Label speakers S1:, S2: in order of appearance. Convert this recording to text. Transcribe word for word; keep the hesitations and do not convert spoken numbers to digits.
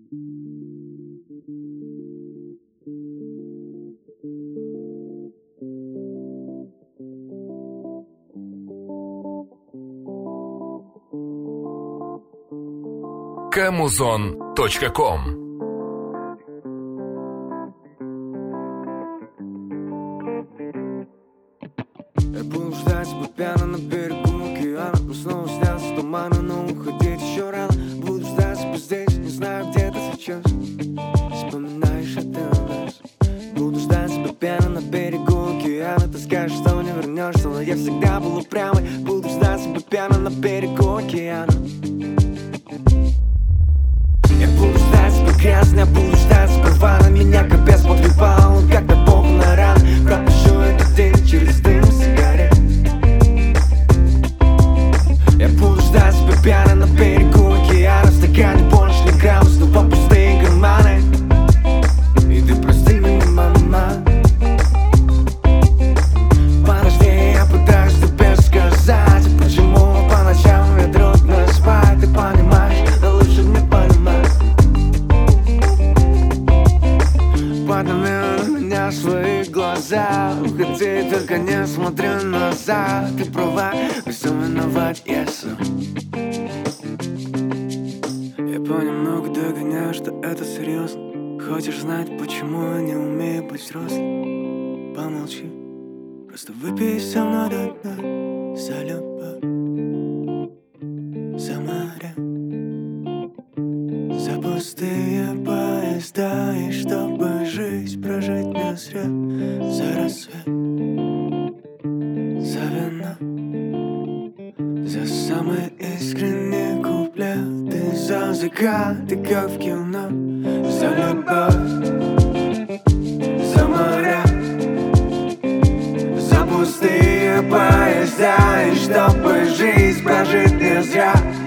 S1: Камузон точка ком.
S2: Я буду ждать тебя пьяно на берегу океана. Мы снова снятся туманы, но уходить еще рано. Буду ждать тебя здесь, не знаю, где ты сейчас. Вспоминаешь это нас. Буду ждать тебя пьяно на берегу океана. Ты скажешь, что не вернешься, но я всегда был упрямый. Буду ждать тебя пьяно на берегу океана. Я буду ждать тебя грязно, я буду ждать сперва. На меня капец подливал, он как-то бог на ран. Пропишу этот день через дым сигарет. Я буду ждать тебя пьяно на берегу океана. В стакане больше не грамм, снова пустые карманы. И ты прости меня, мама. Подожди, я пытаюсь тебе сказать, почему по ночам мне трудно спать. Ты понимаешь, но лучше не понимать. Подними на меня свои глаза, уходи, только не смотри назад. Ты права, во всем виноват я сам. Я понемногу догоняю, что это серьезно. Хочешь знать, почему я не умею быть взрослым? Помолчи, просто выпей со мной до дна. За любовь, за моря, за пустые поезда. И чтобы жизнь прожить не зря. За рассвет, за вино, за самые искренние куплеты. За закаты, как в кино. За любовь, за моря, за пустые поезда. И чтобы жизнь прожить не зря.